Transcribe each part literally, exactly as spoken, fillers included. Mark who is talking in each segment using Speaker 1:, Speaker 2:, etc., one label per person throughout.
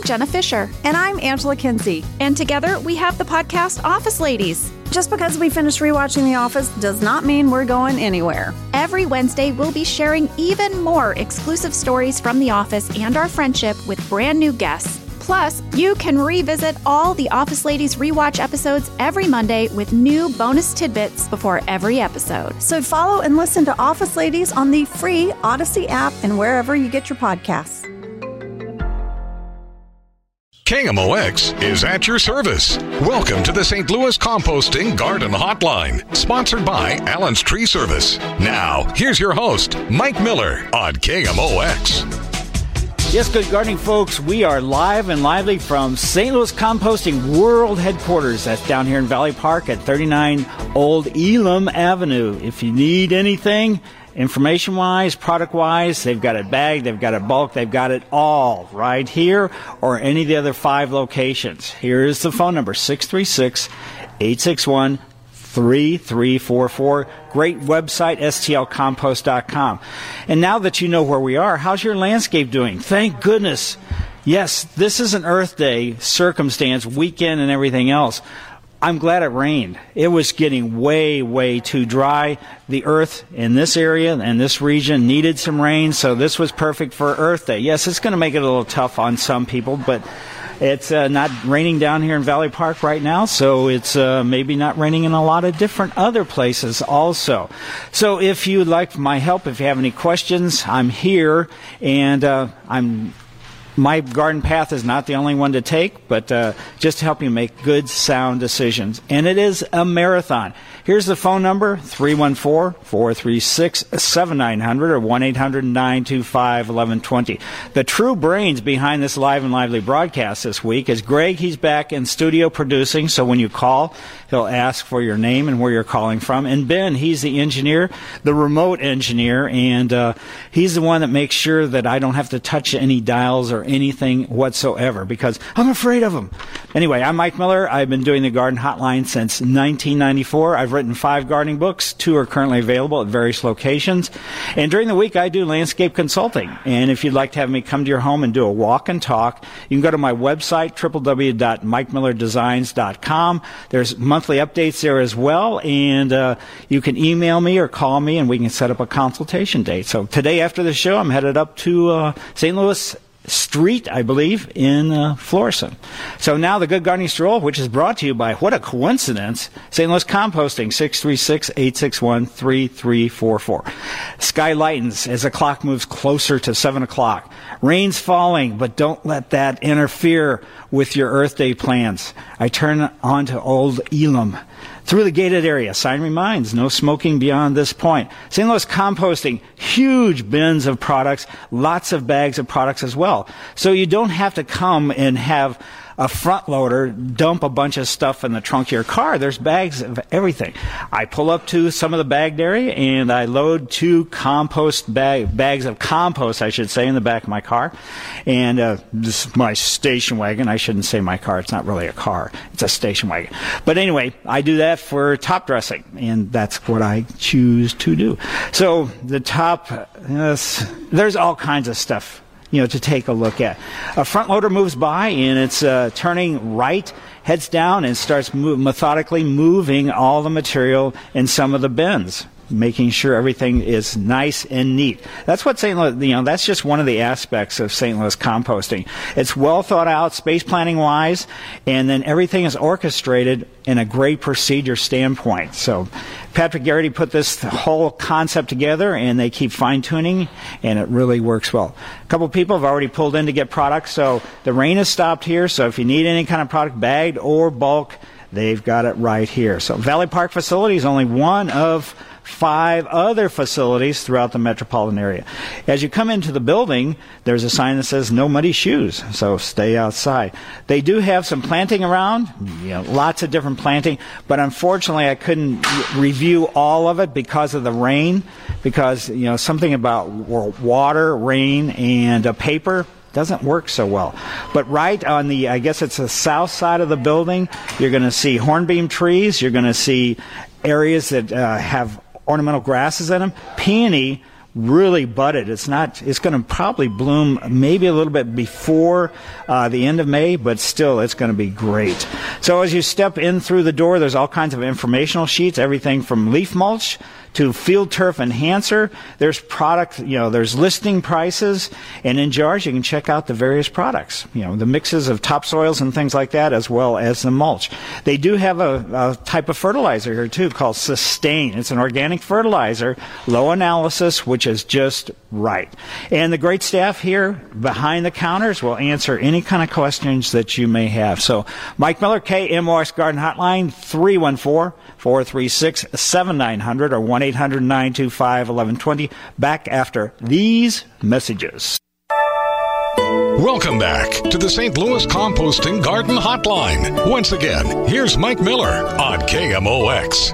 Speaker 1: Jenna Fisher.
Speaker 2: And I'm Angela Kinsey.
Speaker 1: And together we have the podcast Office Ladies.
Speaker 2: Just because we finished rewatching The Office does not mean we're going anywhere.
Speaker 1: Every Wednesday, we'll be sharing even more exclusive stories from The Office and our friendship with brand new guests. Plus, you can revisit all the Office Ladies rewatch episodes every Monday with new bonus tidbits before every episode.
Speaker 2: So follow and listen to Office Ladies on the free Odyssey app and wherever you get your podcasts.
Speaker 3: K M O X is at your service. Welcome to the Saint Louis Composting Garden Hotline, sponsored by Allen's Tree Service. Now, here's your host, Mike Miller on K M O X.
Speaker 4: Yes, good gardening folks. We are live and lively from Saint Louis Composting World Headquarters. That's down here in Valley Park at thirty-nine Old Elam Avenue. If you need anything, information-wise, product-wise, they've got it bagged, they've got it bulk, they've got it all right here or any of the other five locations. Here is the phone number, six three six, eight six one, three three four four. Great website, S T L compost dot com. And now that you know where we are, how's your landscape doing? Thank goodness. Yes, this is an Earth Day circumstance, weekend and everything else. I'm glad it rained. It was getting way, way too dry. The earth in this area and this region needed some rain, so this was perfect for Earth Day. Yes, it's going to make it a little tough on some people, but it's uh, not raining down here in Valley Park right now, so it's uh, maybe not raining in a lot of different other places also. So if you'd like my help, if you have any questions, I'm here, and uh, I'm my garden path is not the only one to take, but uh, just to help you make good, sound decisions. And it is a marathon. Here's the phone number, three one four, four three six, seven nine zero zero or one eight hundred, nine two five, one one two zero. The true brains behind this live and lively broadcast this week is Greg. He's back in studio producing, so when you call, he'll ask for your name and where you're calling from. And Ben, he's the engineer, the remote engineer, and uh, he's the one that makes sure that I don't have to touch any dials or anything whatsoever because I'm afraid of them. Anyway, I'm Mike Miller. I've been doing the Garden Hotline since nineteen ninety-four. I've written five gardening books. Two are currently available at various locations. And during the week, I do landscape consulting. And if you'd like to have me come to your home and do a walk and talk, you can go to my website, w w w dot mike miller designs dot com. There's monthly updates there as well. And uh, you can email me or call me, and we can set up a consultation date. So today after the show, I'm headed up to uh, Saint Louis Street, I believe, in uh, Florissant. So now the Good Gardening Stroll, which is brought to you by, what a coincidence, Saint Louis Composting, six three six, eight six one, three three four four. Sky lightens as the clock moves closer to seven o'clock. Rain's falling, but don't let that interfere with your Earth Day plans. I turn on to Old Elam. Through the gated area, sign reminds, no smoking beyond this point. Saint Louis Composting, huge bins of products, lots of bags of products as well. So you don't have to come and have a front loader dump a bunch of stuff in the trunk of your car. There's bags of everything. I pull up to some of the bagged area and I load two compost bag, bags of compost, I should say, in the back of my car. And uh, this is my station wagon. I shouldn't say my car. It's not really a car. It's a station wagon. But anyway, I do that for top dressing, and that's what I choose to do. So the top, uh, there's all kinds of stuff, you know, to take a look at. A front loader moves by and it's uh, turning right, heads down, and starts move, methodically moving all the material in some of the bins, making sure everything is nice and neat. That's what Saint Louis, you know, that's just one of the aspects of Saint Louis Composting. It's well thought out, space planning wise, and then everything is orchestrated in a great procedure standpoint. So Patrick Garrity put this whole concept together, and they keep fine-tuning, and it really works well. A couple people have already pulled in to get products, so the rain has stopped here, so if you need any kind of product, bagged or bulk, they've got it right here. So Valley Park facility is only one of five other facilities throughout the metropolitan area. As you come into the building, there's a sign that says no muddy shoes, so stay outside. They do have some planting around, you know, lots of different planting, but unfortunately I couldn't review all of it because of the rain, because, you know, something about water, rain, and uh, paper doesn't work so well. But right on the, I guess it's the south side of the building, you're going to see hornbeam trees, you're going to see areas that uh, have ornamental grasses in them. Peony really budded. It's not. It's going to probably bloom maybe a little bit before uh, the end of May, but still, it's going to be great. So as you step in through the door, there's all kinds of informational sheets, everything from leaf mulch to field turf enhancer. There's product, you know, there's listing prices, and in jars you can check out the various products, you know, the mixes of topsoils and things like that, as well as the mulch. They do have a, a type of fertilizer here too called Sustain. It's an organic fertilizer, low analysis, which is just right. And the great staff here behind the counters will answer any kind of questions that you may have. So Mike Miller, K M O X Garden Hotline, three one four, four three six, seven nine zero zero or one eight hundred, nine two five, one one two zero. Back after these messages.
Speaker 3: Welcome back to the Saint Louis Composting Garden Hotline. Once again, here's Mike Miller on K M O X.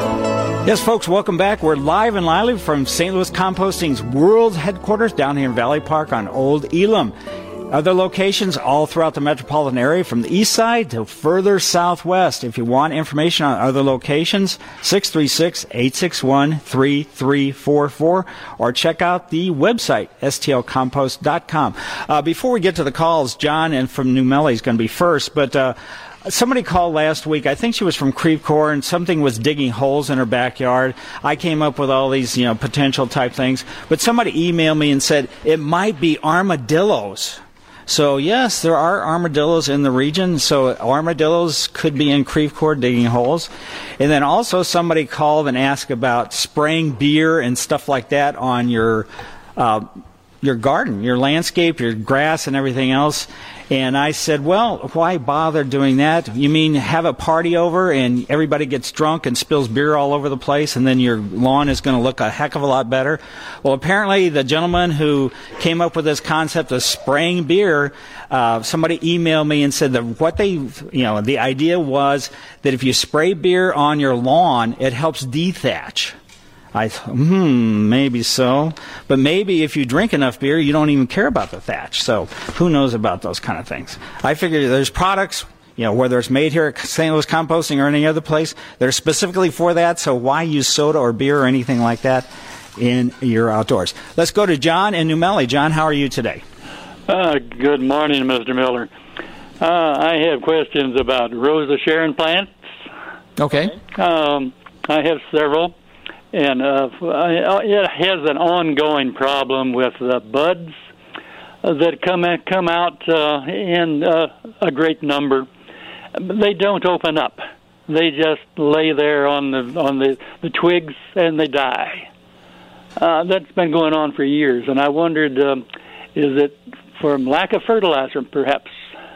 Speaker 4: Yes, folks, welcome back. We're live and lively from Saint Louis Composting's world headquarters down here in Valley Park on Old Elam. Other locations all throughout the metropolitan area from the east side to further southwest. If you want information on other locations, six three six, eight six one, three three four four or check out the website, S T L compost dot com. Uh, before we get to the calls, John and from New Melle is going to be first, but uh, somebody called last week. I think she was from Creve Coeur, and something was digging holes in her backyard. I came up with all these, you know, potential type things, but somebody emailed me and said it might be armadillos. So, yes, there are armadillos in the region. So armadillos could be in Creve Coeur digging holes. And then also somebody called and asked about spraying beer and stuff like that on your uh, your garden, your landscape, your grass and everything else. And I said, well, why bother doing that? You mean have a party over and everybody gets drunk and spills beer all over the place and then your lawn is going to look a heck of a lot better? Well, apparently the gentleman who came up with this concept of spraying beer, uh, somebody emailed me and said that what they, you know, the idea was that if you spray beer on your lawn, it helps dethatch. I thought, hmm, maybe so. But maybe if you drink enough beer, you don't even care about the thatch. So who knows about those kind of things? I figure there's products, you know, whether it's made here at Saint Louis Composting or any other place, they're specifically for that. So why use soda or beer or anything like that in your outdoors? Let's go to John in New Melle. John, how are you today?
Speaker 5: Uh, good morning, Mister Miller. Uh, I have questions about Rosa Sharon plants.
Speaker 4: Okay.
Speaker 5: Um, I have several. And uh, it has an ongoing problem with the buds that come come out uh, in uh, a great number. They don't open up. They just lay there on the on the, the twigs and they die. Uh, that's been going on for years, and I wondered, um, is it from lack of fertilizer, perhaps?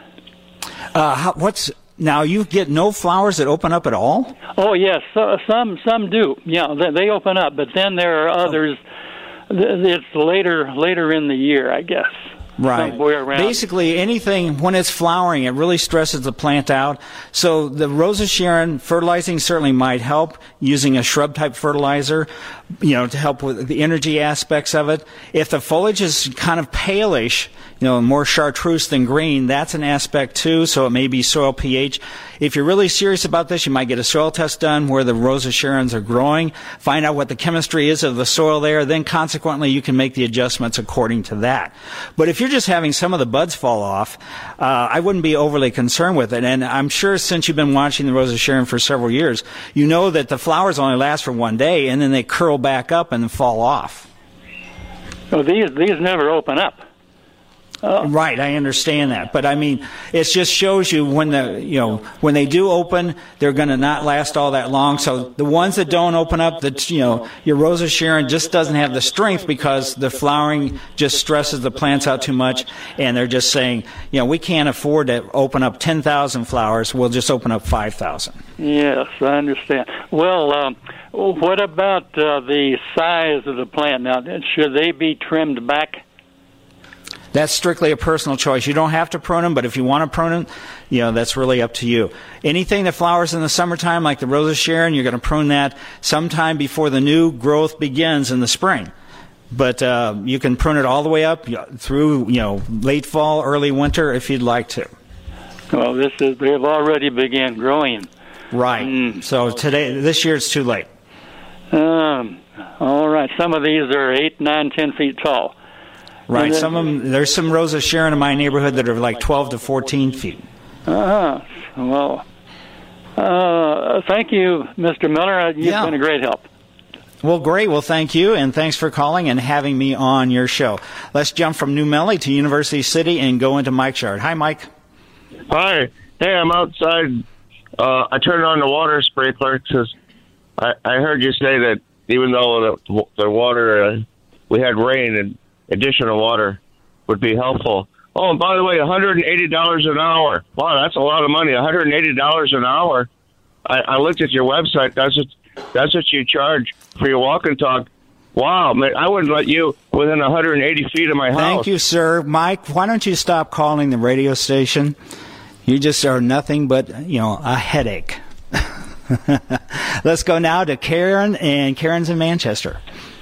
Speaker 4: Uh, how, what's Now, you get no flowers that open up at all?
Speaker 5: Oh, yes. So, some some do. Yeah, they, they open up. But then there are others. Oh. It's later later in the year, I guess.
Speaker 4: Right.
Speaker 5: Around.
Speaker 4: Basically, anything, when it's flowering, it really stresses the plant out. So the Rosa Sharon fertilizing certainly might help using a shrub-type fertilizer, you know, to help with the energy aspects of it. If the foliage is kind of palish, you know, more chartreuse than green, that's an aspect too, so it may be soil pH. If you're really serious about this, you might get a soil test done where the Rosa Sharons are growing, find out what the chemistry is of the soil there, then consequently you can make the adjustments according to that. But if you're just having some of the buds fall off, uh, I wouldn't be overly concerned with it. And I'm sure since you've been watching the Rosa Sharon for several years, you know that the flowers only last for one day and then they curl back up and fall off.
Speaker 5: So these these never open up.
Speaker 4: Oh. Right, I understand that, but I mean, it just shows you when the you know when they do open, they're going to not last all that long. So the ones that don't open up, that you know, your Rosa Sharon just doesn't have the strength because the flowering just stresses the plants out too much, and they're just saying, you know, we can't afford to open up ten thousand flowers. We'll just open up five thousand.
Speaker 5: Yes, I understand. Well, um, what about uh, the size of the plant? Now, should they be trimmed back?
Speaker 4: That's strictly a personal choice. You don't have to prune them, but if you want to prune them, you know, that's really up to you. Anything that flowers in the summertime, like the Rosa Sharon, you're going to prune that sometime before the new growth begins in the spring. But uh, you can prune it all the way up through, you know, late fall, early winter if you'd like to.
Speaker 5: Well, this is they have already begun growing.
Speaker 4: Right. Mm. So today, this year, it's too late.
Speaker 5: Um, all right. Some of these are eight, nine, ten feet tall.
Speaker 4: Right.
Speaker 5: Then,
Speaker 4: some of them. There's some Rosa Sharon in my neighborhood that are like twelve to fourteen feet.
Speaker 5: Uh-huh. Well, uh, thank you, Mister Miller. You've
Speaker 4: yeah.
Speaker 5: been a great help.
Speaker 4: Well, great. Well, thank you, and thanks for calling and having me on your show. Let's jump from New Melle to University City and go into Mike's yard. Hi, Mike.
Speaker 6: Hi. Hey, I'm outside. Uh, I turned on the water sprinkler because I, I heard you say that even though the, the water, uh, we had rain and additional water would be helpful. Oh, and by the way, one hundred eighty dollars an hour. Wow, that's a lot of money. one hundred eighty dollars an hour. I, I looked at your website. That's what, that's what you charge for your walk and talk. Wow, man, I wouldn't let you within one hundred eighty feet of my house.
Speaker 4: Thank you, sir. Mike, why don't you stop calling the radio station? You just are nothing but, you know, a headache. Let's go now to Karen, and Karen's in Manchester.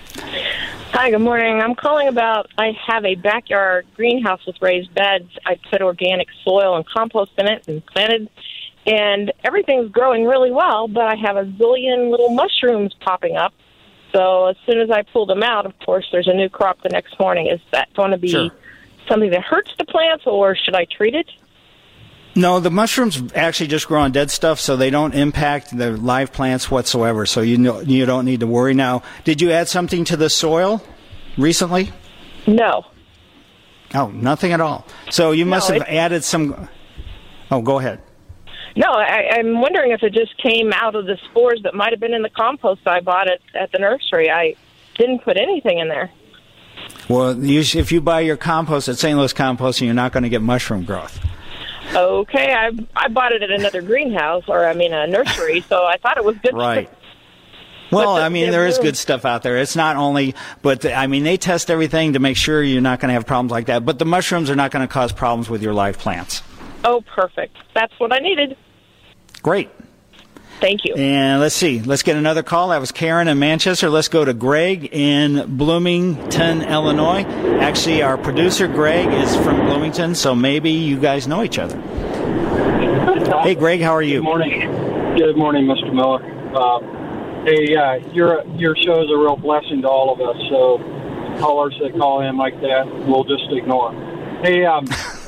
Speaker 7: Hi, good morning. I'm calling about, I have a backyard greenhouse with raised beds. I put organic soil and compost in it and planted, and everything's growing really well, but I have a zillion little mushrooms popping up. So as soon as I pull them out, of course, there's a new crop the next morning. Is that going to be
Speaker 4: Sure.
Speaker 7: something that hurts the plants, or should I treat it?
Speaker 4: No, the mushrooms actually just grow on dead stuff, so they don't impact the live plants whatsoever. So you know, you don't need to worry. Now, did you add something to the soil recently?
Speaker 7: No.
Speaker 4: Oh, nothing at all. So you must
Speaker 7: No,
Speaker 4: have
Speaker 7: it-
Speaker 4: added some. Oh, go ahead.
Speaker 7: No, I, I'm wondering if it just came out of the spores that might have been in the compost I bought at, at the nursery. I didn't put anything in there.
Speaker 4: Well, you, if you buy your compost at Saint Louis Composting, you're not going to get mushroom growth.
Speaker 7: Okay, I I bought it at another greenhouse, or I mean a nursery, so I thought it was good.
Speaker 4: Right.
Speaker 7: To,
Speaker 4: Well,
Speaker 7: the-
Speaker 4: I mean,
Speaker 7: the
Speaker 4: there is
Speaker 7: room-
Speaker 4: good stuff out there. It's not only, but I mean, they test everything to make sure you're not going to have problems like that. But the mushrooms are not going to cause problems with your live plants.
Speaker 7: Oh, perfect. That's what I needed.
Speaker 4: Great.
Speaker 7: Thank you.
Speaker 4: And let's see. Let's get another call. That was Karen in Manchester. Let's go to Greg in Bloomington, Illinois. Actually, our producer, Greg, is from Bloomington, so maybe you guys know each other. Hey, Greg, how are you?
Speaker 8: Good morning. Good morning, Mister Miller. Uh, hey, uh, your your show is a real blessing to all of us, so callers that call in like that, we'll just ignore. Hey, um,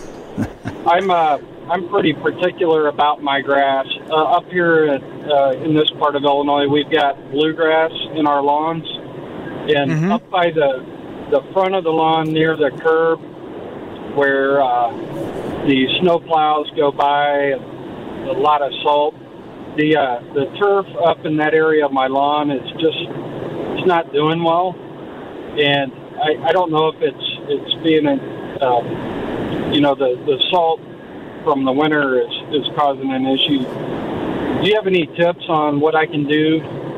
Speaker 8: I'm uh, I'm pretty particular about my grass. Uh, up here at, uh, in this part of Illinois, we've got bluegrass in our lawns, and
Speaker 4: Mm-hmm.
Speaker 8: up by the the front of the lawn near the curb, where uh, the snow plows go by, a lot of salt. The uh, the turf up in that area of my lawn is just it's not doing well, and I, I don't know if it's it's being uh, you know the the salt from the winter is, is causing an issue. Do you have any tips on what I can do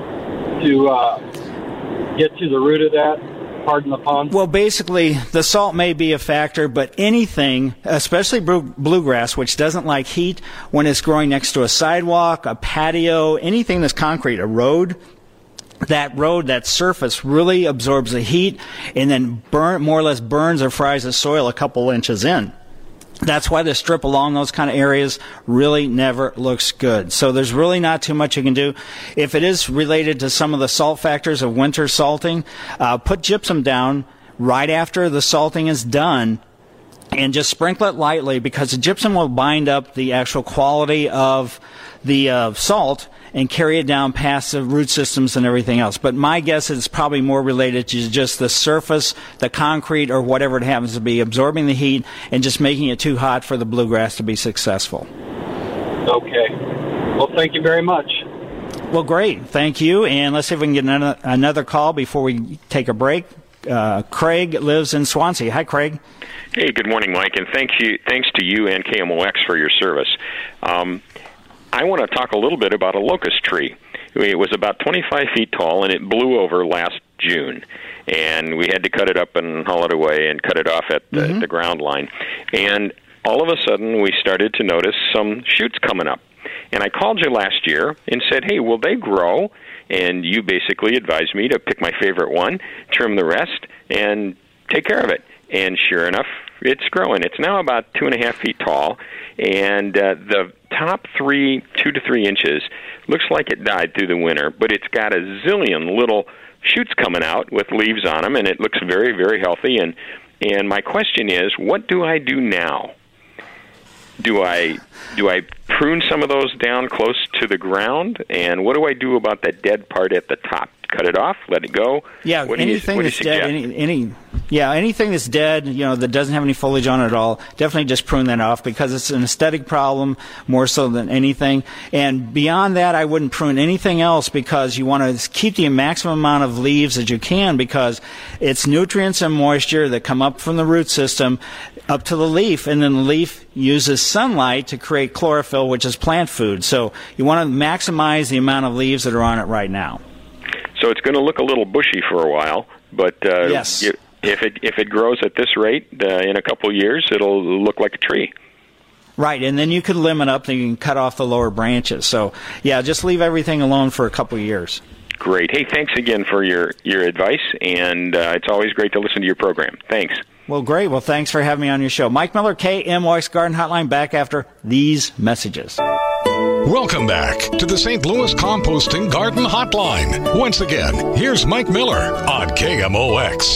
Speaker 8: to uh, get to the root of that? Pardon the pun.
Speaker 4: Well, basically, the salt may be a factor, but anything, especially blue- bluegrass, which doesn't like heat, when it's growing next to a sidewalk, a patio, anything that's concrete, a road, that road, that surface really absorbs the heat and then burn, more or less burns or fries the soil a couple inches in. That's why the strip along those kind of areas really never looks good. So there's really not too much you can do. If it is related to some of the salt factors of winter salting, uh, put gypsum down right after the salting is done and just sprinkle it lightly, because the gypsum will bind up the actual quality of the uh, salt and carry it down past the root systems and everything else. But my guess is it's probably more related to just the surface, the concrete, or whatever it happens to be, absorbing the heat and just making it too hot for the bluegrass to be successful.
Speaker 8: Okay. Well, thank you very much.
Speaker 4: Well, great. Thank you. And let's see if we can get another, another call before we take a break. Uh, Craig lives in Swansea. Hi, Craig.
Speaker 9: Hey, good morning, Mike, and thanks you, thanks to you and K M O X for your service. Um, I want to talk a little bit about a locust tree. It was about twenty-five feet tall, and it blew over last June. And we had to cut it up and haul it away and cut it off at the, mm-hmm. the ground line. And all of a sudden, we started to notice some shoots coming up. And I called you last year and said, hey, will they grow? And you basically advised me to pick my favorite one, trim the rest, and take care of it. And sure enough, it's growing. It's now about two and a half feet tall, and uh, the top three, two to three inches, looks like it died through the winter, but it's got a zillion little shoots coming out with leaves on them, and it looks very, very healthy. And and my question is, what do I do now? Do I do I prune some of those down close to the ground? And what do I do about that dead part at the top? Cut it off? Let it go?
Speaker 4: Yeah,
Speaker 9: what
Speaker 4: anything
Speaker 9: you,
Speaker 4: that's dead, any, any, yeah, anything that's dead, you know, that doesn't have any foliage on it at all, definitely just prune that off because it's an aesthetic problem more so than anything. And beyond that, I wouldn't prune anything else because you want to keep the maximum amount of leaves that you can because it's nutrients and moisture that come up from the root system up to the leaf, and then the leaf uses sunlight to create chlorophyll, which is plant food. So you want to maximize the amount of leaves that are on it right now.
Speaker 9: So it's going to look a little bushy for a while, but uh,
Speaker 4: yes.
Speaker 9: if it if it grows at this rate, uh, in a couple of years, it'll look like a tree.
Speaker 4: Right, and then you could limb it up and you can cut off the lower branches. So, yeah, just leave everything alone for a couple of years.
Speaker 9: Great. Hey, thanks again for your, your advice, and uh, it's always great to listen to your program. Thanks.
Speaker 4: Well, great. Well, thanks for having me on your show. Mike Miller, K M O X Garden Hotline, back after these messages.
Speaker 3: Welcome back to the Saint Louis Composting Garden Hotline. Once again, here's Mike Miller on K M O X.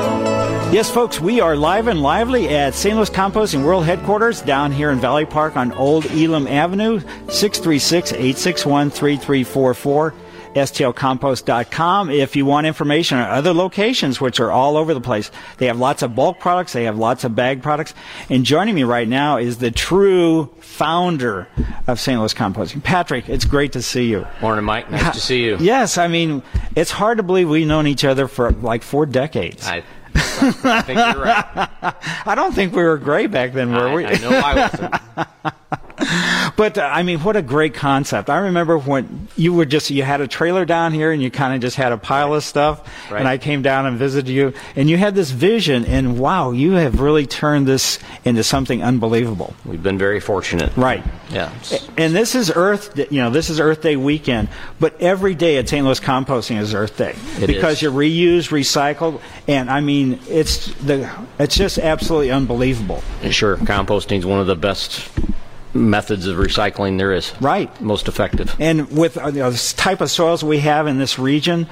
Speaker 4: Yes, folks, we are live and lively at Saint Louis Composting World Headquarters down here in Valley Park on Old Elam Avenue, six three six, eight six one, three three four four. S T L compost dot com. If you want information on other locations, which are all over the place, they have lots of bulk products, they have lots of bag products. And joining me right now is the true founder of Saint Louis Composting. Patrick, it's great to see you.
Speaker 10: Morning, Mike. Nice to see you.
Speaker 4: Yes, I mean, it's hard to believe we've known each other for like four decades.
Speaker 10: I, I think you're right.
Speaker 4: I don't think we were gray back then, were
Speaker 10: I,
Speaker 4: we?
Speaker 10: I know I wasn't.
Speaker 4: But, uh, I mean, what a great concept. I remember when you were just, you had a trailer down here and you kind of just had a pile of stuff.
Speaker 10: Right.
Speaker 4: And I came down and visited you. And you had this vision. And, wow, you have really turned this into something unbelievable.
Speaker 10: We've been very fortunate.
Speaker 4: Right.
Speaker 10: Yeah.
Speaker 4: And this is Earth, you know, this is Earth Day weekend. But every day at Saint Louis Composting is Earth Day.
Speaker 10: It
Speaker 4: because
Speaker 10: is.
Speaker 4: you're reused, recycled. And, I mean, it's the it's just absolutely unbelievable.
Speaker 10: Sure. Composting is one of the best methods of recycling there is.
Speaker 4: Right.
Speaker 10: Most effective.
Speaker 4: And with uh, you know, this type of soils we have in this region,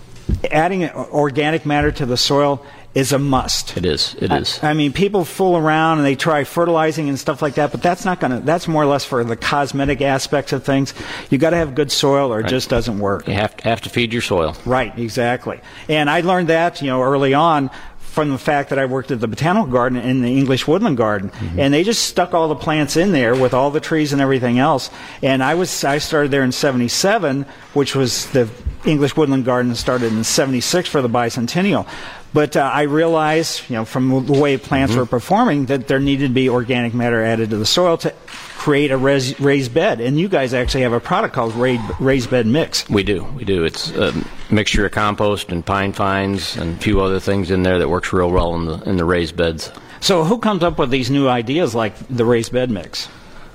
Speaker 4: adding organic matter to the soil is a must.
Speaker 10: It is. It is.
Speaker 4: I, I mean, people fool around and they try fertilizing and stuff like that, but that's not going to, that's more or less for the cosmetic aspects of things. You got to have good soil or it
Speaker 10: right.
Speaker 4: just doesn't work.
Speaker 10: You have to, have to feed your soil.
Speaker 4: Right, exactly. And I learned that, you know, early on from the fact that I worked at the Botanical Garden in the English Woodland Garden, mm-hmm. and they just stuck all the plants in there with all the trees and everything else. And I was I started there in seventy-seven, which was the English Woodland Garden started in seventy-six for the bicentennial. But uh, I realized, you know, from the way plants mm-hmm. were performing, that there needed to be organic matter added to the soil to create a res- raised bed. And you guys actually have a product called raised, raised Bed Mix.
Speaker 10: We do. We do. It's a mixture of compost and pine fines and a few other things in there that works real well in the in the raised beds.
Speaker 4: So who comes up with these new ideas like the raised bed mix?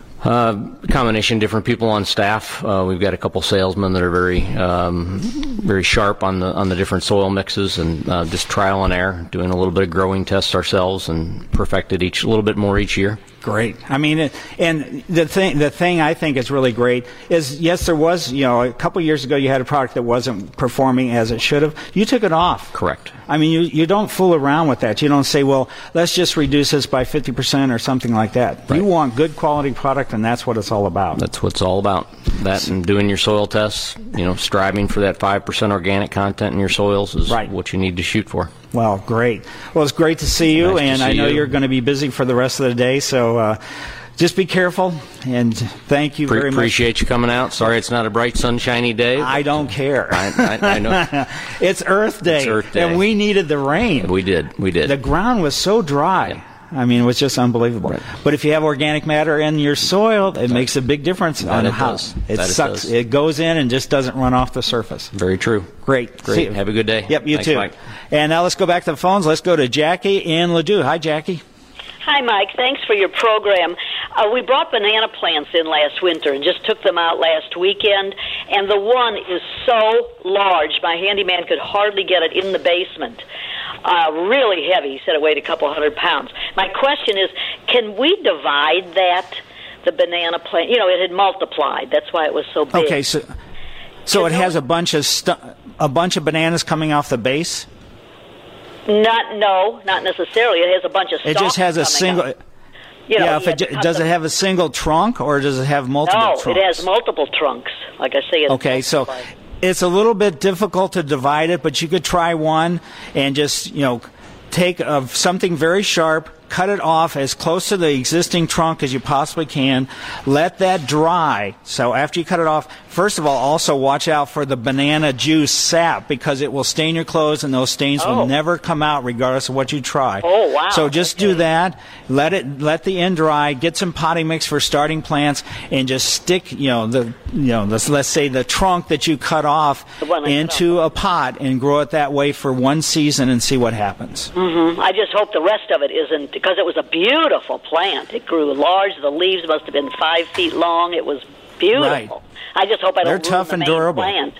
Speaker 10: Uh, combination of different people on staff. Uh, we've got a couple salesmen that are very, um, very sharp on the on the different soil mixes, and uh, just trial and error, doing a little bit of growing tests ourselves, and perfected each a little bit more each year.
Speaker 4: Great. I mean, it, and the thing the thing I think is really great is, yes, there was, you know, a couple of years ago you had a product that wasn't performing as it should have. You took it off.
Speaker 10: Correct.
Speaker 4: I mean, you you don't fool around with that. You don't say, well, let's just reduce this by fifty percent or something like that. Right. You want good quality product, and that's what it's all about.
Speaker 10: That's what it's all about. That and doing your soil tests, you know, striving for that five percent organic content in your soils is right. what you need to shoot for.
Speaker 4: Well, great. Well, it's great to see you,
Speaker 10: nice
Speaker 4: and
Speaker 10: see
Speaker 4: I know
Speaker 10: you.
Speaker 4: you're going to be busy for the rest of the day, so uh, just be careful, and thank you
Speaker 10: Pre-
Speaker 4: very much.
Speaker 10: Appreciate you coming out. Sorry it's not a bright, sunshiny day.
Speaker 4: I don't care.
Speaker 10: I, I, I know.
Speaker 4: It's Earth Day,
Speaker 10: It's Earth Day,
Speaker 4: and we needed the rain.
Speaker 10: We did. We did.
Speaker 4: The ground was so dry. Yeah. I mean, it was just unbelievable. Right. But if you have organic matter in your soil, it right. makes a big difference
Speaker 10: that
Speaker 4: on
Speaker 10: it
Speaker 4: how
Speaker 10: does.
Speaker 4: it
Speaker 10: that
Speaker 4: sucks.
Speaker 10: It, does.
Speaker 4: It goes in and just doesn't run off the surface.
Speaker 10: Very true.
Speaker 4: Great.
Speaker 10: Great. Have a good day.
Speaker 4: Yep, you
Speaker 10: Thanks,
Speaker 4: too.
Speaker 10: Mike.
Speaker 4: And now let's go back to the phones. Let's go to Jackie in Ladue. Hi, Jackie.
Speaker 11: Hi, Mike. Thanks for your program. Uh, we brought banana plants in last winter and just took them out last weekend, and the one is so large, my handyman could hardly get it in the basement. uh, really heavy. He said it weighed a couple hundred pounds. My question is, can we divide that, the banana plant? You know, it had multiplied. That's why it was so big.
Speaker 4: Okay, so so it has a bunch of stu- a bunch of bananas coming off the base?
Speaker 11: Not, no, not necessarily. It has a bunch of stalks.
Speaker 4: It just has a single...
Speaker 11: Up. You know,
Speaker 4: yeah, if it, does it have a single trunk, or does it have multiple
Speaker 11: no,
Speaker 4: trunks?
Speaker 11: No, it has multiple trunks. Like I say, it's
Speaker 4: okay, so
Speaker 11: multiplied.
Speaker 4: It's a little bit difficult to divide it, but you could try one and just, you know, take uh, something very sharp, cut it off as close to the existing trunk as you possibly can. Let that dry. So after you cut it off, first of all, also watch out for the banana juice sap, because it will stain your clothes, and those stains
Speaker 11: oh.
Speaker 4: will never come out regardless of what you try.
Speaker 11: Oh, wow.
Speaker 4: So just
Speaker 11: okay.
Speaker 4: do that. Let it let the end dry. Get some potting mix for starting plants, and just stick, you know, the you know, let's, let's say the trunk that you cut off into
Speaker 11: off.
Speaker 4: a pot and grow it that way for one season and see what happens.
Speaker 11: Mm-hmm. I just hope the rest of it isn't, because it was a beautiful plant. It grew large. The leaves must have been five feet long. It was beautiful.
Speaker 4: Right.
Speaker 11: I just hope I don't
Speaker 4: They're
Speaker 11: ruin
Speaker 4: tough
Speaker 11: the
Speaker 4: and
Speaker 11: main
Speaker 4: durable.
Speaker 11: plant.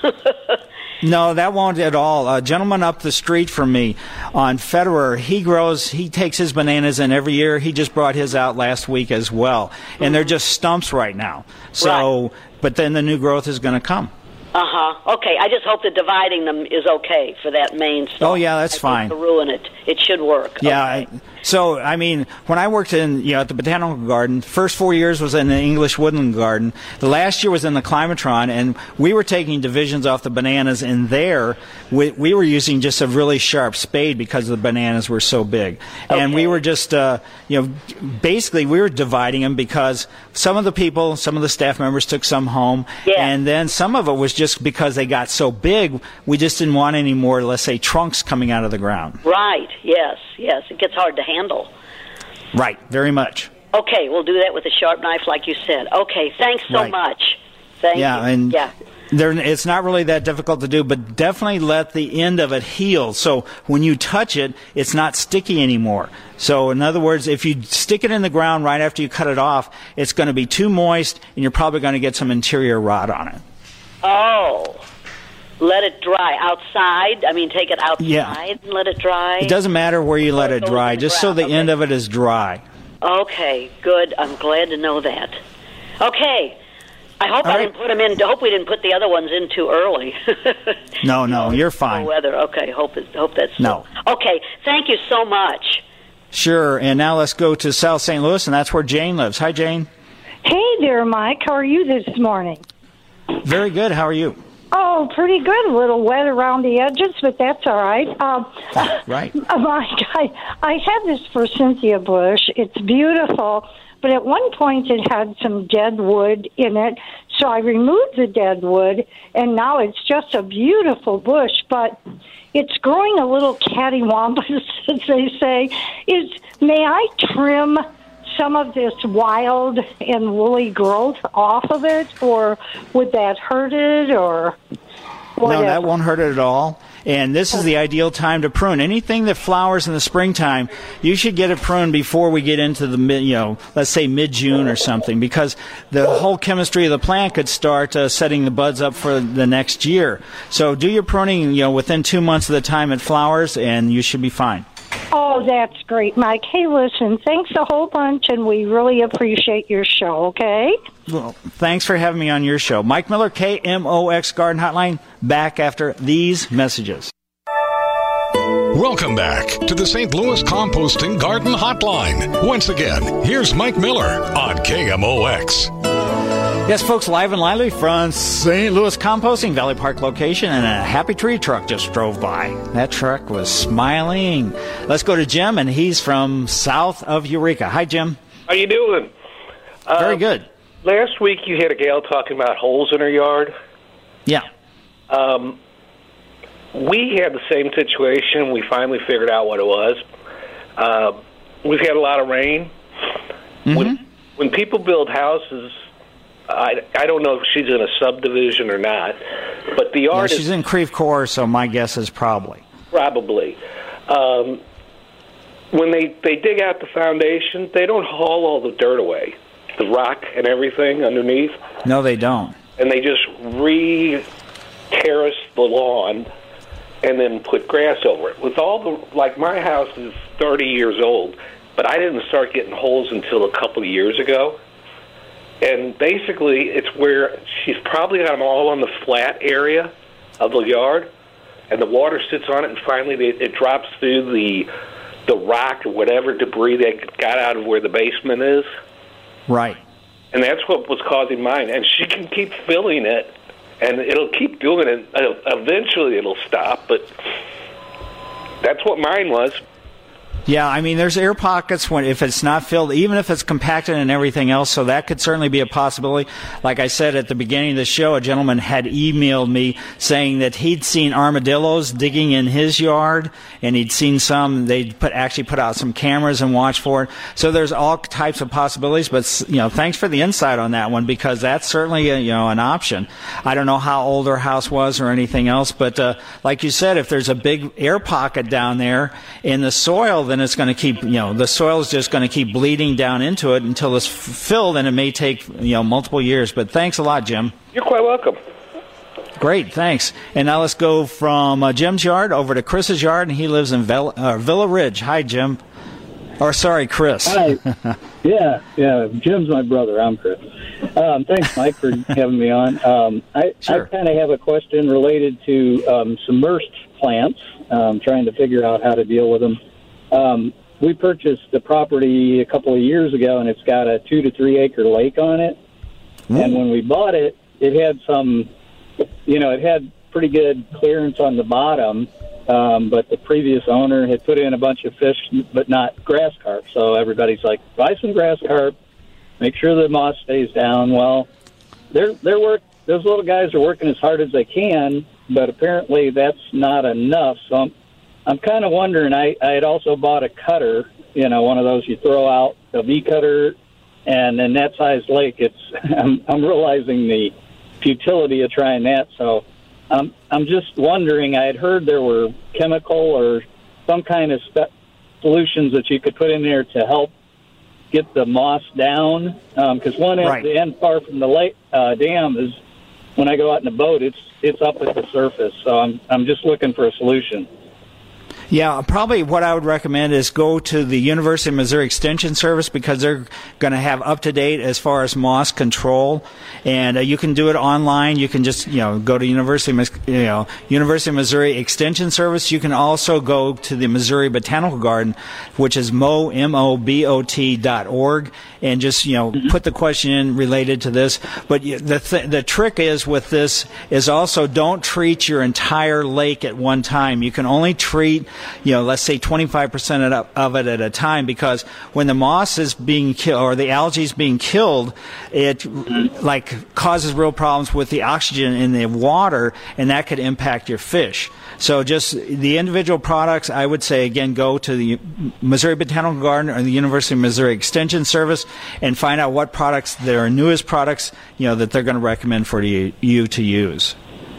Speaker 4: No, that won't at all. A gentleman up the street from me on Federer, he grows, he takes his bananas in every year. He just brought his out last week as well. And mm-hmm. they're just stumps right now. So, right. But then the new growth is going to come.
Speaker 11: Uh-huh. Okay, I just hope that dividing them is okay for that main stuff.
Speaker 4: Oh, yeah, that's
Speaker 11: I
Speaker 4: fine.
Speaker 11: To ruin it. It should work.
Speaker 4: Yeah,
Speaker 11: okay.
Speaker 4: I, so, I mean, when I worked in, you know, at the Botanical Garden, first four years was in the English Woodland Garden. The last year was in the Climatron, and we were taking divisions off the bananas, and there we, we were using just a really sharp spade because the bananas were so big.
Speaker 11: Okay.
Speaker 4: And we were just, uh, you know, basically we were dividing them because some of the people, some of the staff members took some home,
Speaker 11: yeah.
Speaker 4: and then some of it was just because they got so big, we just didn't want any more, let's say, trunks coming out of the ground.
Speaker 11: Right, yes, yes. It gets hard to handle.
Speaker 4: Right, very much.
Speaker 11: Okay, we'll do that with a sharp knife like you said. Okay, thanks so
Speaker 4: right.
Speaker 11: much. Thank
Speaker 4: yeah,
Speaker 11: you.
Speaker 4: And
Speaker 11: yeah,
Speaker 4: and it's not really that difficult to do, but definitely let the end of it heal. So when you touch it, it's not sticky anymore. So in other words, if you stick it in the ground right after you cut it off, it's going to be too moist, and you're probably going to get some interior rot on it.
Speaker 11: Oh. Let it dry outside. I mean, take it outside
Speaker 4: yeah.
Speaker 11: and let it dry.
Speaker 4: It doesn't matter where you let it dry, just so the
Speaker 11: okay.
Speaker 4: end of it is dry.
Speaker 11: Okay, good. I'm glad to know that. Okay, I hope
Speaker 4: All
Speaker 11: I
Speaker 4: right.
Speaker 11: didn't put them in. I hope we didn't put the other ones in too early.
Speaker 4: no, no, you're fine.
Speaker 11: No weather. Okay, hope it, hope that's
Speaker 4: no.
Speaker 11: So. Okay, thank you so much.
Speaker 4: Sure, and now let's go to South Saint Louis, and that's where Jane lives. Hi, Jane.
Speaker 12: Hey there, Mike. How are you this morning?
Speaker 4: Very good. How are you?
Speaker 12: Oh, pretty good. A little wet around the edges, but that's all right. Um,
Speaker 4: right.
Speaker 12: Mike, I, I have this forsythia bush. It's beautiful, but at one point it had some dead wood in it, so I removed the dead wood, and now it's just a beautiful bush, but it's growing a little cattywampus, as they say. Is may I trim some of this wild and woolly growth off of it, or would that hurt it, or whatever?
Speaker 4: No, that won't hurt it at all. And this is the ideal time to prune. Anything that flowers in the springtime, you should get it pruned before we get into the mid, you know, let's say mid-June or something, because the whole chemistry of the plant could start uh, setting the buds up for the next year. So do your pruning, you know, within two months of the time it flowers, and you should be fine.
Speaker 12: Oh, that's great, Mike. Hey, listen, thanks a whole bunch, and we really appreciate your show, okay?
Speaker 4: Well, thanks for having me on your show. Mike Miller, K M O X Garden Hotline, back after these messages.
Speaker 3: Welcome back to the Saint Louis Composting Garden Hotline. Once again, here's Mike Miller on K M O X.
Speaker 4: Yes, folks, live and lively from Saint Louis Composting Valley Park location, and a happy tree truck just drove by. That truck was smiling. Let's go to Jim, and he's from south of Eureka. Hi, Jim.
Speaker 13: How you doing?
Speaker 4: Very
Speaker 13: uh,
Speaker 4: good.
Speaker 13: Last week you had a gal talking about holes in her yard.
Speaker 4: Yeah.
Speaker 13: Um, we had the same situation. We finally figured out what it was. Uh, we've had a lot of rain.
Speaker 4: Mm-hmm.
Speaker 13: When, when people build houses, I, I don't know if she's in a subdivision or not, but the yard
Speaker 4: yeah, she's
Speaker 13: is...
Speaker 4: in Creve Coeur, so my guess is probably.
Speaker 13: Probably. Um, when they, they dig out the foundation, they don't haul all the dirt away, the rock and everything underneath.
Speaker 4: No, they don't.
Speaker 13: And they just re-terrace the lawn and then put grass over it. With all the, like my house is thirty years old, but I didn't start getting holes until a couple of years ago. And basically, it's where she's probably got them all on the flat area of the yard, and the water sits on it, and finally it, it drops through the the rock or whatever debris that got out of where the basement is.
Speaker 4: Right.
Speaker 13: And that's what was causing mine. And she can keep filling it, and it'll keep doing it. Eventually it'll stop, but that's what mine was.
Speaker 4: Yeah, I mean, there's air pockets when if it's not filled, even if it's compacted and everything else, so that could certainly be a possibility. Like I said at the beginning of the show, a gentleman had emailed me saying that he'd seen armadillos digging in his yard, and he'd seen some, they'd put, actually put out some cameras and watch for it. So there's all types of possibilities, but, you know, thanks for the insight on that one, because that's certainly, a, you know, an option. I don't know how old her house was or anything else, but uh, like you said, if there's a big air pocket down there in the soil, then it's going to keep, you know, the soil is just going to keep bleeding down into it until it's f- filled, and it may take, you know, multiple years. But thanks a lot, Jim.
Speaker 13: You're quite welcome.
Speaker 4: Great, thanks. And now let's go from uh, Jim's yard over to Chris's yard, and he lives in Vel- uh, Villa Ridge. Hi, Jim. Or, sorry, Chris.
Speaker 14: Hi. Yeah, yeah. Jim's my brother. I'm Chris. Um, thanks, Mike, for having me on. Um, I, sure. I kind of have a question related to um, submersed plants, um, trying to figure out how to deal with them. Um, we purchased the property a couple of years ago, and it's got a two to three acre lake on it. Mm. And when we bought it, it had some, you know, it had pretty good clearance on the bottom, um, but the previous owner had put in a bunch of fish, but not grass carp. So everybody's like, buy some grass carp, make sure the moss stays down. Well, they're, they're work, those little guys are working as hard as they can, but apparently that's not enough. So I'm, I'm kind of wondering, I, I had also bought a cutter, you know, one of those you throw out, a V cutter, and in that size lake, it's I'm, I'm realizing the futility of trying that. So um, I'm just wondering, I had heard there were chemical or some kind of spe- solutions that you could put in there to help get the moss down, because um, one at right. the end far from the lake uh, dam is, when I go out in the boat, it's it's up at the surface. So I'm I'm just looking for a solution.
Speaker 4: Yeah, probably what I would recommend is go to the University of Missouri Extension Service, because they're going to have up-to-date as far as moss control, and uh, you can do it online. You can just, you know, go to University, you know, University of Missouri Extension Service. You can also go to the Missouri Botanical Garden, which is M O M O B O T dot org, and just, you know, put the question in related to this. But the th- the trick is with this is also don't treat your entire lake at one time. You can only treat, you know, let's say twenty-five percent of it at a time, because when the moss is being killed or the algae is being killed, it like causes real problems with the oxygen in the water, and that could impact your fish. So just the individual products, I would say, again, go to the Missouri Botanical Garden or the University of Missouri Extension Service and find out what products, their newest products, you know, that they're going to recommend for you, you to use.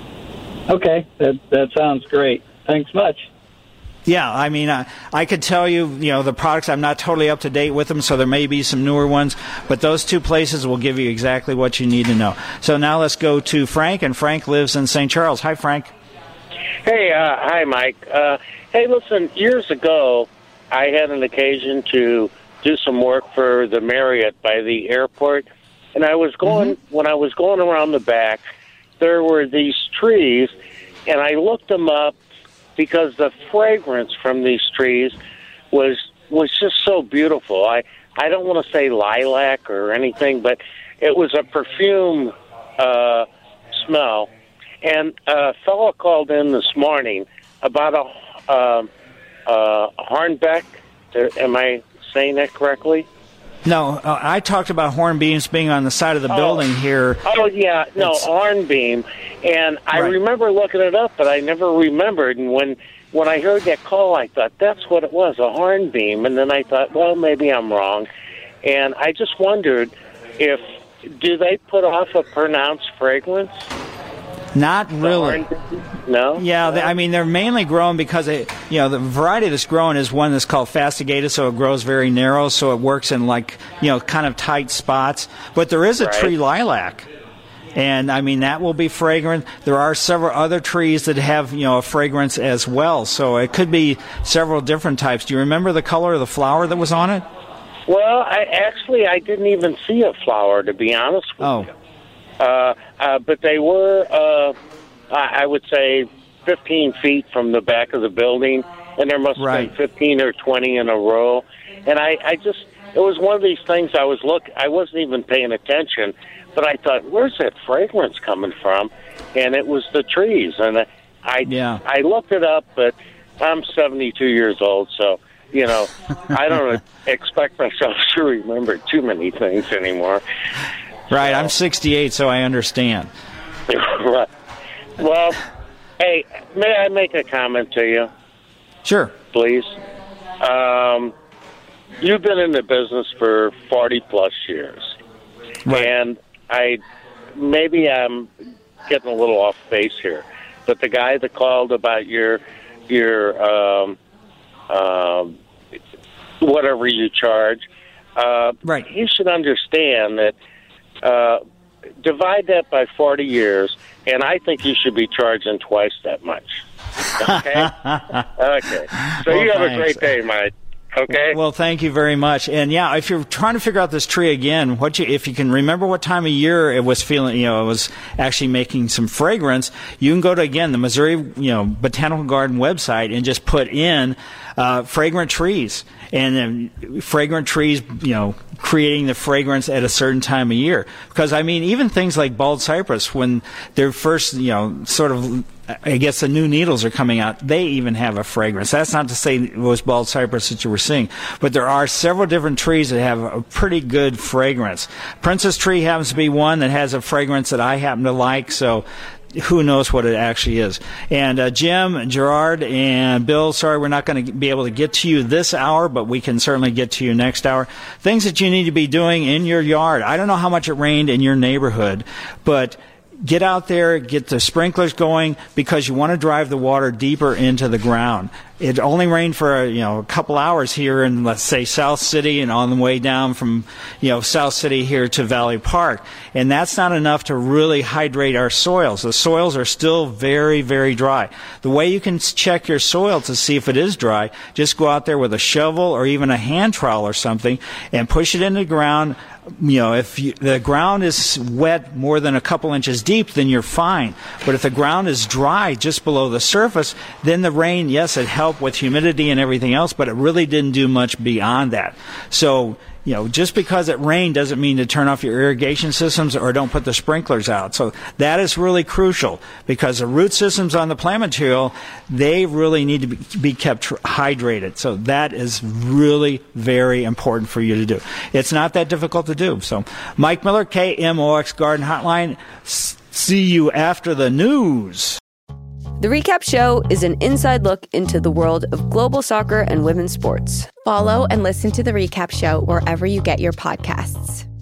Speaker 14: Okay, that that sounds great. Thanks much.
Speaker 4: Yeah, I mean, I, I could tell you, you know, the products, I'm not totally up to date with them, so there may be some newer ones, but those two places will give you exactly what you need to know. So now let's go to Frank, and Frank lives in Saint Charles. Hi, Frank.
Speaker 15: Hey, uh, hi, Mike. Uh, hey, listen, years ago, I had an occasion to do some work for the Marriott by the airport, and I was going, mm-hmm. when I was going around the back, there were these trees, and I looked them up, because the fragrance from these trees was was just so beautiful. I, I don't want to say lilac or anything, but it was a perfume uh, smell. And a fellow called in this morning about a, uh, uh, a hornbeck. Am I saying that correctly?
Speaker 4: No, uh, I talked about hornbeams being on the side of the oh. building here.
Speaker 15: Oh, yeah, no, it's... hornbeam. And I right. remember looking it up, but I never remembered. And when, when I heard that call, I thought, that's what it was, a hornbeam. And then I thought, well, maybe I'm wrong. And I just wondered if, do they put off a pronounced fragrance?
Speaker 4: Not really.
Speaker 15: No?
Speaker 4: Yeah, they, I mean, they're mainly grown because, it, you know, the variety that's grown is one that's called fastigated, so it grows very narrow, so it works in, like, you know, kind of tight spots. But there is a
Speaker 15: right.
Speaker 4: tree lilac. And I mean, that will be fragrant. There are several other trees that have, you know, a fragrance as well. So it could be several different types. Do you remember the color of the flower that was on it?
Speaker 15: Well, I actually, I didn't even see a flower, to be honest with
Speaker 4: oh.
Speaker 15: you. Uh, uh, but they were, uh, I would say, fifteen feet from the back of the building, and there must have
Speaker 4: right.
Speaker 15: been fifteen or twenty in a row. And I, I just, it was one of these things I was look, I wasn't even paying attention, but I thought, where's that fragrance coming from? And it was the trees. And I, I,
Speaker 4: yeah.
Speaker 15: I looked it up, but I'm seventy-two years old, so, you know, I don't expect myself to remember too many things anymore.
Speaker 4: Right, so. I'm sixty-eight, so I understand.
Speaker 15: Right. Well, hey, may I make a comment to you?
Speaker 4: Sure.
Speaker 15: Please. Um, you've been in the business for forty-plus years.
Speaker 4: Right.
Speaker 15: And I, maybe I'm getting a little off base here, but the guy that called about your, your, um, um, whatever you charge, uh,
Speaker 4: right.
Speaker 15: he should understand that, uh, divide that by forty years, and I think you should be charging twice that much. Okay? Okay. So
Speaker 4: well,
Speaker 15: you have
Speaker 4: thanks.
Speaker 15: a great day, Mike. Okay.
Speaker 4: Well, thank you very much. And yeah, if you're trying to figure out this tree again, what you, if you can remember what time of year it was feeling, you know, it was actually making some fragrance, you can go to, again, the Missouri, you know, Botanical Garden website and just put in uh, fragrant trees. And then fragrant trees, you know, creating the fragrance at a certain time of year. Because, I mean, even things like bald cypress, when they're first, you know, sort of, I guess the new needles are coming out, they even have a fragrance. That's not to say it was bald cypress that you were seeing. But there are several different trees that have a pretty good fragrance. Princess tree happens to be one that has a fragrance that I happen to like, so who knows what it actually is. And uh, Jim, Gerard, and Bill, sorry we're not going to be able to get to you this hour, but we can certainly get to you next hour. Things that you need to be doing in your yard. I don't know how much it rained in your neighborhood, but get out there, get the sprinklers going, because you want to drive the water deeper into the ground. It only rained for you know a couple hours here in, let's say, South City, and on the way down from you know South City here to Valley Park, and that's not enough to really hydrate our soils. The soils are still very, very dry. The way you can check your soil to see if it is dry, just go out there with a shovel or even a hand trowel or something and push it into the ground. You know, if you, the ground is wet more than a couple inches deep, then you're fine. But if the ground is dry just below the surface, then the rain, yes, it helped with humidity and everything else, but it really didn't do much beyond that. So, you know, just because it rained doesn't mean to turn off your irrigation systems or don't put the sprinklers out. So that is really crucial, because the root systems on the plant material, they really need to be, be kept tr- hydrated. So that is really very important for you to do. It's not that difficult to do. So Mike Miller, K M O X Garden Hotline. S- see you after the news.
Speaker 16: The Recap Show is an inside look into the world of global soccer and women's sports.
Speaker 1: Follow and listen to The Recap Show wherever you get your podcasts.